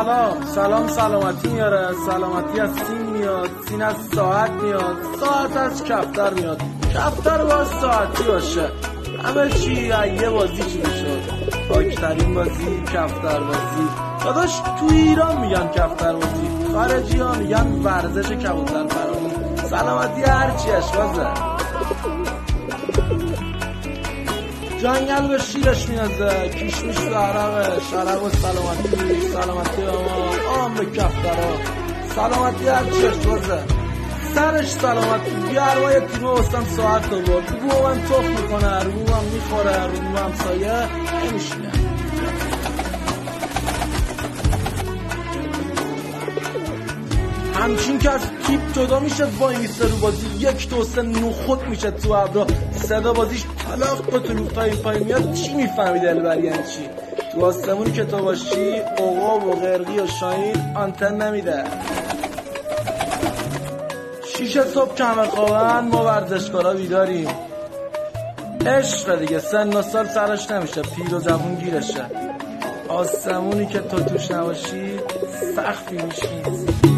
سلام سلامتی میاره، سلامتی از سین میاد، سین از ساعت میاد، ساعت از کفتر میاد، کفتر باز ساعتی باشه. همه چی یه بازی چی میشد، پاکترین بازی کفتر بازی. داداش تو ایران میگن کفتر بازی، خارجی ها میگن ورزش کبوتر پرانی. سلامتی هرچی اشوازه، جنگل به شیرش میازه، کشمش به عرقه، شرق و سلامتی آم به کفترها، سلامتی هرچی اشوازه. سرش سلامتی گرمای تیمه وستم ساعت رو برد، رو من توف میکنه، رو من میخوره، رو من سایه نمیشینه. همچین که از تیپ جدا میشه وای میسته رو بازی، یک دوسته نخود میشه تو ابرا، صدا بازیش طلاق با طلوع پای میاد. چی میفهمی دلبر یعنی چی؟ تو آسمونی که تو باشی عقاب و قرقی و شاهین آنتن نمیده. 6 صبح کمر خوابن ما ورزشکارا بیداریم. عشق دیگه سن و سال سرش نمیشه، پیر و جوون گیرشه. آسمونی که تو توش نباشی سختی میشی.